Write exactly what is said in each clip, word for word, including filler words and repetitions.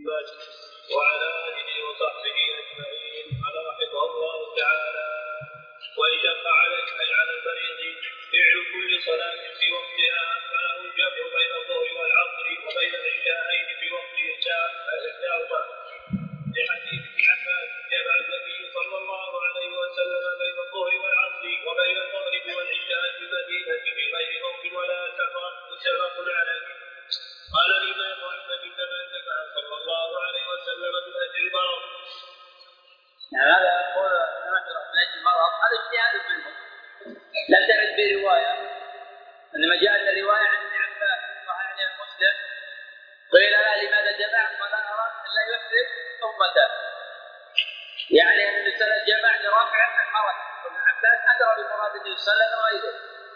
محمد وعلى آله وصحبه أجمعين على حفظه الله تعالى. وإن شق عليك أي على المريض فعل كل صلاة في وقتها فله الجمع بين الظهر والعصر وبين العشاءين في وقت إحداهما. لحديث ابن عباس جمع النبي صلى الله عليه وسلم بين الظهر والعصر وبين المغرب والعشاء في المدينة بغير خوف ولا سفر متفق عليه. قال الإمام أحمد كما جمع صلى الله عليه وسلم من أجل المرض. يعني هذا يقول نشر من أجل المرض هذا اجتهاد منه، لم ترد به رواية، إنما جاءت رواية عن ابن عباس صحيح مسلم قيل له لماذا جمعت؟ قال أرى أن لا يحرج أمته، يعني أن النبي صلى الله عليه وسلم جمع لرفع الحرج، وابن عباس أدرى بمراد النبي صلى الله عليه وسلم غيره.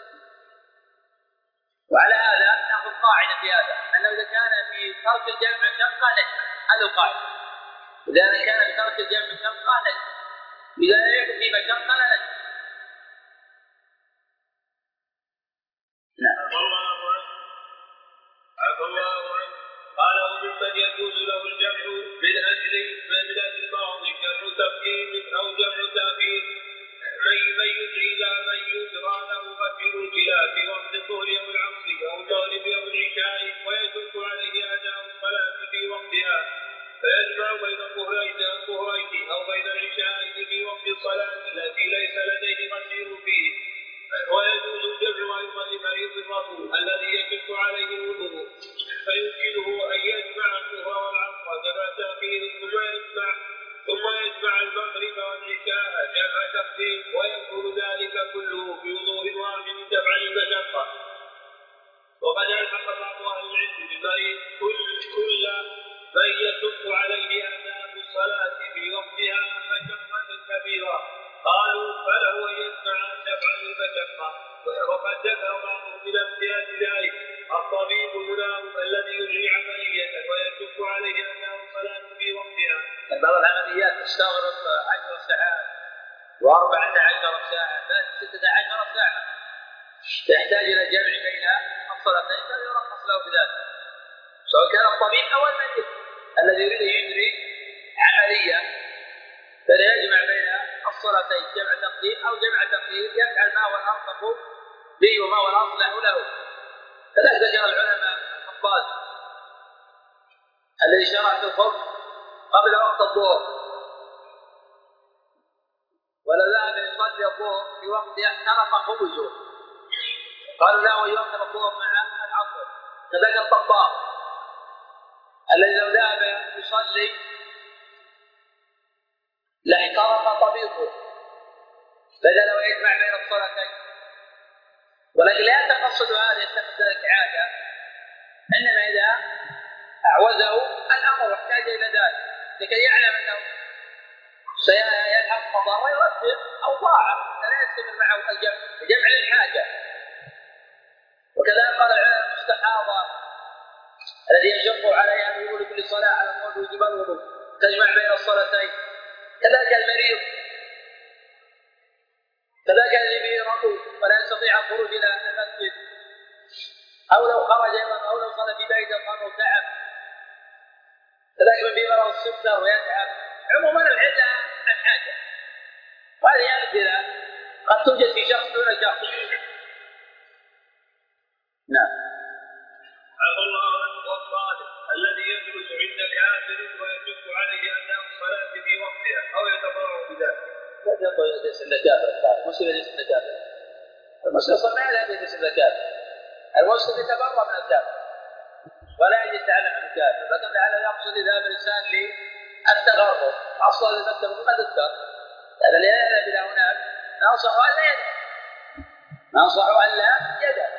وعلى هذا نأخذ قاعدة في هذا أنه إذا كان في ترك الجمع مشقة نجمع، هذا القاعدة. إذا كان في ترك الجمع مشقة نجمع، إذا لم يكن في مشقة لا نجمع. نعم. عفى الله عنه. قال وممن يجوز له الجمع من أجل من أجل الماضي جمع تقديم أو جمع تأخير، من يدعي إلى من يدرى له قتل الكلاب في وقت الظهر أو العصر أو المغرب أو العشاء ويشق عليه أداء الصلاة في وقتها، فيجمع بين الظهرين أو بين العشاءين في وقت الصلاة التي ليس لديه مسير فيه. ويجوز الجمع أيضا لمريض الرجل الذي يشق عليه الوضوء، فيمكنه أن يجمع الظهر والعصر جمع تأخير ثم يجمع ثم يجمع المغرب والعشاء جمع تقديم، ويكون ذلك كله بوضوء واحد دفعا المشقة. وقد ألحق بعض أهل العلم بالمريض كل كل من يشق عليه أداء الصلاة في وقتها مشقة كبيرة، قالوا فله أن يجمع دفعا المشقة. وقد ذكر بعضهم من امتياز ذلك الطبيب المناوب الذي يجري عملية ويشق عليه أداء الصلاة في وقتها. بعض العمليات تستغرق عشر ساعات وأربعة عشر ساعة بل ستة عشر ساعة، تحتاج إلى جمع بين الصلاتين فليرخص له بذلك، سواء كان الطبيب أو المريض الذي يريد يجري عملية فلا يجمع بين الصلاتين جمع تقديم أو جمع تأخير، يفعل ما هو الأرفق به وما هو الأصلح له. فلا ذكر العلماء الخطاز الذي شرع في الخبز قبل وقت الظهر ولا ذهب يصلي الظهر في وقت احترق خبزه، قالوا لا ويؤخر الظهر مع العصر. كذلك الطباخ الذي لو ذهب يصلي لاحترق طبيخه بدل لو يجمع بين الصلاتين، ولكن لا تقصد هذا يتخذ ذلك عادة، انما اذا اعوزه الامر واحتاج الى ذلك لكي يعلم انه سيلحق مضر ويرتب او ضاع فلا يستمر معه الجمع جمع للحاجه. وكذلك قال العلماء المستحاضه الذي يشق عليها الوضوء لكل صلاه على قول وجوب الوضوء تجمع بين الصلاتين، كذلك المريض، كذلك الذي به ركوب ولا يستطيع الخروج الى المسجد، او لو خرج او لو صلى في بيته قام تعب، كذلك من به مرض السكر ويتعب. عموما العله عن حاجه، وهذه امثله قد توجد في شخص دون شخص. نعم. عفى الله عنه. والصالح الذي يجلس عند كافر ويشق عليه أداء الصلاة في وقتها أو يتضرع بذلك. لا يقول يجلس عند كافر، مسلم يجلس عند كافر، المسلم صلى لا يجلس عند كافر، المسلم يتبرأ من الكافر ولا يجلس على من الكافر، لكن على يقصد ذهاب الإنسان للتغرب أصلا لنكتب ما تذكر هذا لا يذهب إلى هناك، ننصح أن لا يذهب، ننصح أن لا يذهب.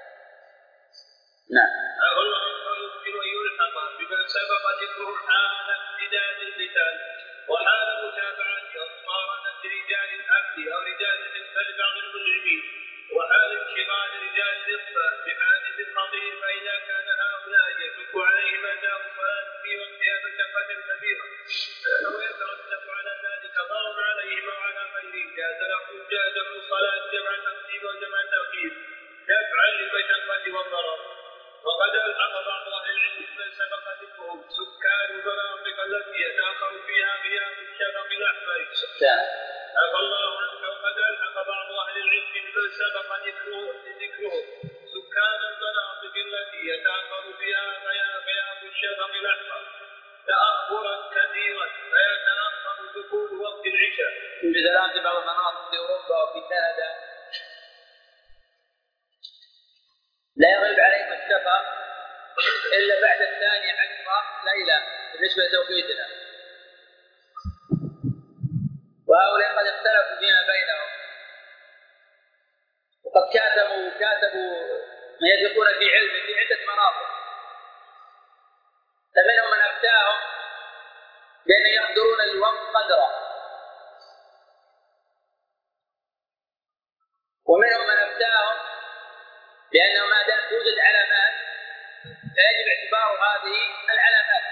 نعم. أقول أنه يمكن أن يلحق بمن سبق ذكره حال امتداد القتال وحال متابعة أو مقارنة رجال العبد أو رجال الإنسان بعض المجرمين وحال انشغال رجال الإخفاء بحادث خطير، فإذا كان هؤلاء يشق عليهم أداء الصلاة في وقتها مشقة كبيرة فإنه يترتب على ذلك ضرر عليهم وعلى غيرهم، جاز لهم جاز الصلاة جمع تقديم وجمع تأخير دفعا للمشقة والضرر. وقد ألحق بعض أهل العلم من سبق ذكرهم سكان التي يتأخر فيها غياب الشفق الأحمر. عفى الله عنك. وقد ألحق بعض أهل العلم بمن سبق ذكره سكان المناطق التي يتأخر فيها غياب الشفق الأحمر تأخرا كثيرا فيتأخر دخول وقت العشاء. يوجد الآن في بعض المناطق في أوروبا وفي كندا لا يغيب عليهم الشفق إلا بعد الثانية عشرة ليلة بالنسبة لتوقيتنا، وهؤلاء قد اختلفوا فيما بينهم وقد كاتبوا كاتبوا ما يثقون في علم في عدة مناطق، فمنهم من أفتاهم بأن يقدرون الوقت قدره، ومنهم من أفتاهم بأنه ما دام توجد علامات فيجب اعتبار هذه العلامات،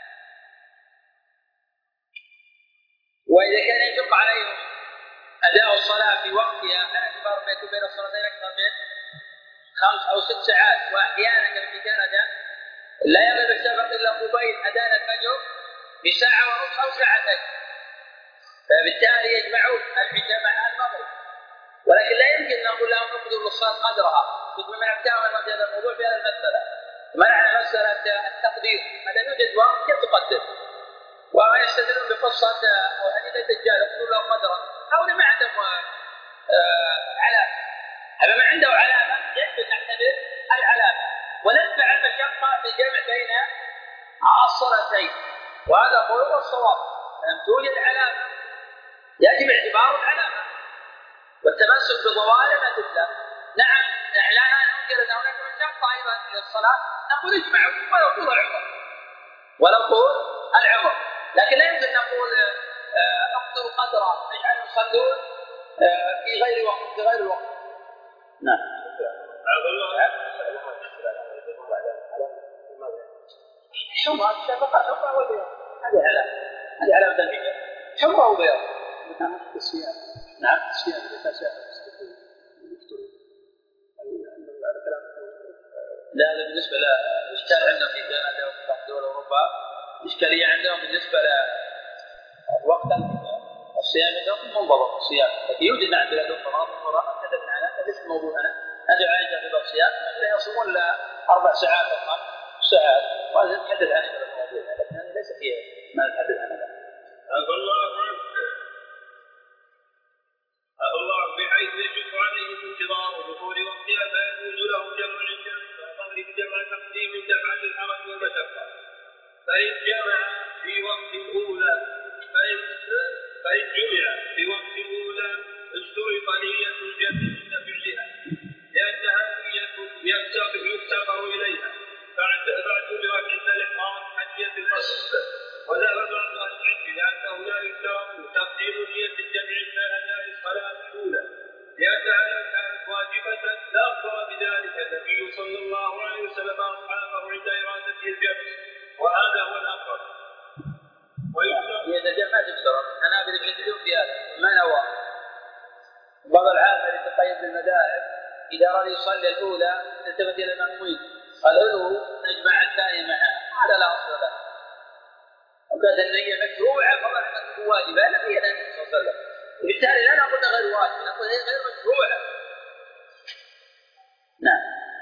وإذا كان يشق عليهم أداء الصلاة في وقتها على اعتبار بينه بين الصلاتين أكثر من خمس أو ست ساعات، وأحيانا كما في كندا لا يغيب الشفق إلا قبيل أذان الفجر بساعة ونصف أو ساعتين، فبالتالي يجمعون العشاء مع المغرب، ولكن لا يمكن أن نقول لهم نقدر للصلاة قدرها، مثل من أفتاهم في هذا الموضوع في هذا المسألة. معنى مسألة التقدير ماذا يوجد وقت كيف تقدر، وما يستدلون بقصة حديث الدجال يقول له قدرا، هؤلاء ما عندهم علامة، هذا ما عنده علامة يجب أن نعتبر العلامة ونتبع المشقة في الجمع بين الصلاتين، وهذا هو الصواب. لم توجد علامة يجب اعتبار العلامة والتمسك بظواهر الأدلة. نعم نحن لا ننكر أن هناك مشقة أيضا للصلاة، نقول اجمعوا ولو طول العمر ولو طول العمر، لكن لا يمكن نقول اقدروا قدرا اجعلوا يصلون في غير وقت في غير الوقت. نعم. حمرة الشفقة حمرة والبيض هذه علامة، هذه علامة الحجة حمرة وبيض. نعم الصيام. نعم الصيام إذا تساءل لا هذا بالنسبة للإشكال عندهم في كندا وفي دول أوروبا، إشكالية عندهم بالنسبة للوقت الصيام عندهم منضبط الصيام، لكن يوجد نعم بلادهم مناطق أخرى كتبنا عنها ليس موضوعنا هذا عايزة في الصيام لا يصومون إلا أربع ساعات أو خمس ساعات، وهذا نتحدث عنه في الموضوع، لكن هذا ليس فيه ما نتحدث عنه. عفى الله عنك. عفى الله بحيث يشق عليه انتظار دخول وقتها فيجوز له جمع بجمع تقديم دفع الحرج والمشقة، فإن جمع في وقت الأولى فإن, فإن جمع في وقت الأولى اشترط نية الجمع عند فعلها لأنها نية يفتقر إليها فاعتبرت عند الإحرام حجية القصد، وذهب بعض أهل العلم لأنه لا يشترط تقديم نية الجمع عند أداء الصلاة الأولى لأنها لو كانت واجبة لأخبر بذلك النبي صلى الله عليه وسلم أصحابه عند إرادته الجمع، وهذا هو الأفضل. إذا جاء ما تشترط أنا بالمثلون في هذا ما نوى بعض العامة يتقيد بالمذاهب إذا أراد يصلي الأولى التفت إلى المأمومين قال له نجمع الثانية معها، هذا لا أصل له، وكانت النية مشروعة فضلا أنها واجبة لا هي النبي صلى الله عليه وسلم، وبالتالي لا نقول غير واجب نقول هي غير مشروعة. نعم.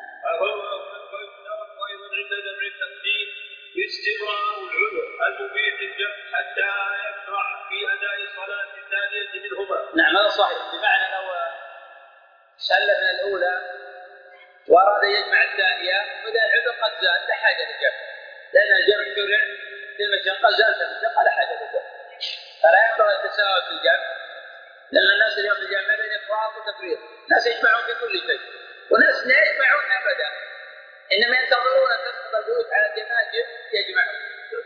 وأيضا عند جمع التقديم استمرار العذر المبيح للجمع حتى يشرع في أداء صلاة الثانية منهما. نعم هذا صحيح، بمعنى لو سلم من الأولى وأراد يجمع الثانية فإذا العذر قد زال لا حاجة للجمع، لأن الجمع شرع للمشقة زالت المشقة لا حاجة للجمع، فلا ينبغي التساهل في الجمع، لأن الناس اليوم في الجمع بين إفراط وتفريط، الناس يجمعون في كل شيء وناس لا يجمعون أبدا، إنما ينتظرون أن تسقط البيوت على الجماجم يجمعون.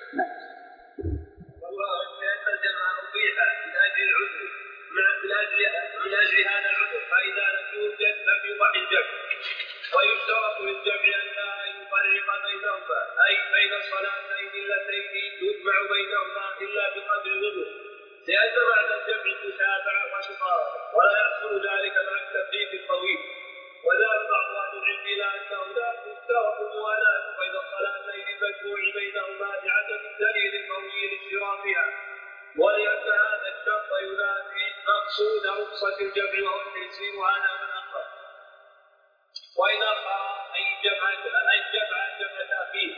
والله لأن الجمع أبيح من أجل العذر من أجل من أجل هذا العذر، فإذا لم يوجد لم يبح الجمع، ويشترط للجمع أن يفرق بينهما أي بين الصلاتين اللتين يجمع بينهما إلا بقدر العذر، لأن بعد الجمع المتابعة والمقارنة ولا يحصل ذلك مع التفريق الطويل، وذهب بعض أهل العلم إلى أنه لا يشترط الموالاة بين الصلاتين المجموع بينهما بعدم الدليل القوي رخصة الجمع وهو التيسير وهذا من أخر. وإن أخر أي جمع أي جمع جمع تأخير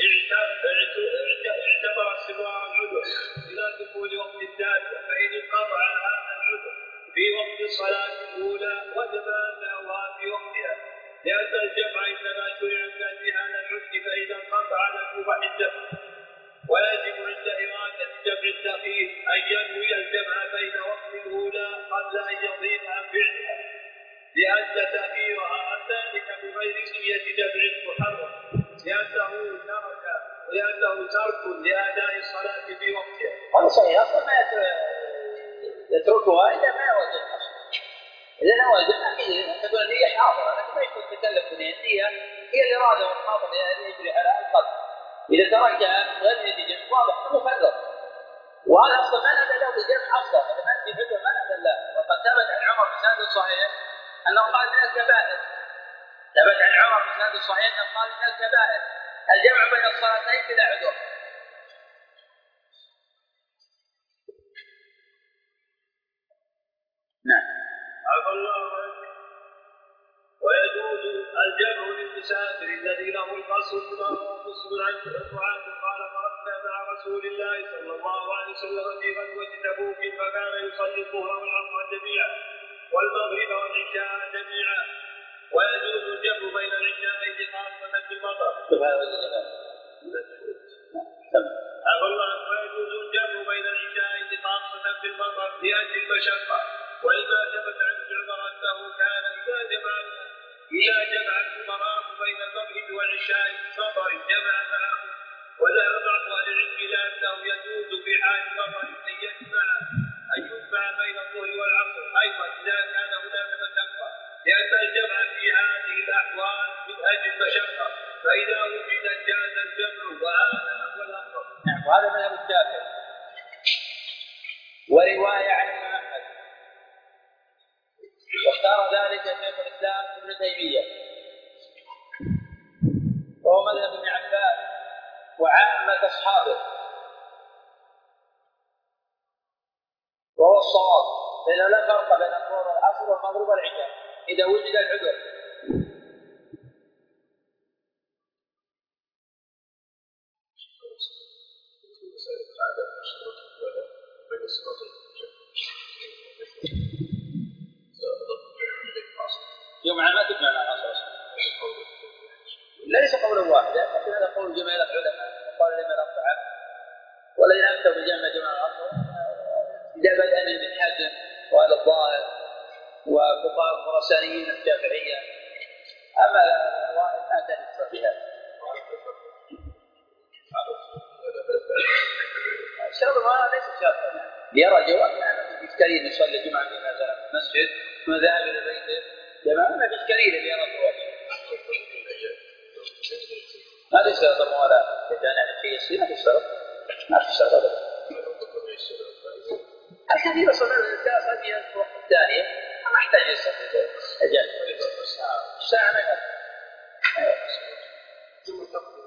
اعتبر استمرار العذر إلى دخول وقت الثالث، فإن انقطع هذا العذر في وقت الصلاة الأولى وجب أداؤها في وقتها، لأن الجمع إنما شرع في هذا العذر، فإذا انقطع له فحدة. ويجب عند إرادة جمع التأخير أن ينوي الجمع بين وقت الأولى قبل أن يضيف عن فعلها، لأن تأخيرها ذلك بغير نية جمع محرم، لأنه ترك لأنه ترك لأداء الصلاة في وقتها. هذا صحيح، أصلا ما يتركها إلا ما يوجد أصلا. إذا نوى الجمع تكون النية حاضرة، لكن ما يكون تكلف بالنية. النية هي الإرادة والحاضر يجري على القلب. إذا تركها غير نية جمع واضح مفرط، وهذا أصلا ما نادى له بالجمع أصلا، فلما أنت حجة ما نادى له. وقد ثبت عن عمر بسند صحيح أنه قال من الكبائر، ثبت عن عمر بسند صحيح أنه قال من الكبائر الجمع بين الصلاتين بلا عذر. نعم. عفى الله عنك. ويجوز الجمع للمسافر الذي له القصر بما هو مسلم عن معاذ قال خرجنا مع رسول الله صلى الله عليه وسلم في غزوة تبوك، فكان يصلي الظهر والعصر جميعا والمغرب والعشاء جميعا. ويجوز الجمع بين العشاءين خاصة في المطر. عفى الله. ويجوز الجمع بين العشاءين خاصة في المطر لأجل المشقة، ولما ثبت عن عمر أنه كان إذا جمع إذا جمع الأمراء بين المغرب والعشاء في مطر جمع معه. وذهب بعض أهل العلم إلى أنه يجوز في حال المطر أن يجمع أن يجمع بين الظهر والعصر أيضا إذا كان هناك مشقة، لأن الجمع في هذه الأحوال من أجل المشقة، فإذا وجد جاز الجمع، وهذا هو الأمر. نعم. وهذا مذهب الشافعي. ورواية عن ابن أحمد، واختار ذلك شيخ الإسلام ابن تيمية، وهو مذهب ابن عباس وعامة أصحابه، وهو الصواب، لأنه لا فرق بين الظهر والعصر والمغرب والعشاء إذا وجد العذر. جمعة ما تجمع مع العصر ليس قولا واحدا، لكن هذا قول جماهير العلماء، وقال لما لا تعب والذين أفتوا بجمع جمع العصر إذا بدأ من ابن حزم وهذا الظاهر وفقهاء الخراسانيين الشافعية. أما الواحد ما تنسى بها. الشرط ما ليس شرطا، يرى جواب ما في إشكالية يصلي جمعة في هذا المسجد ثم ذهب إلى بيته جماعة، ما في إشكالية يرى جواب. ما في شرط الموالاة إذا نعرف في يصير، ما في شرط، ما في شرط أبدا. الكثير صلى الإنسان في الوقت الثاني ما احتاج يصلي الساعة ما يصلي.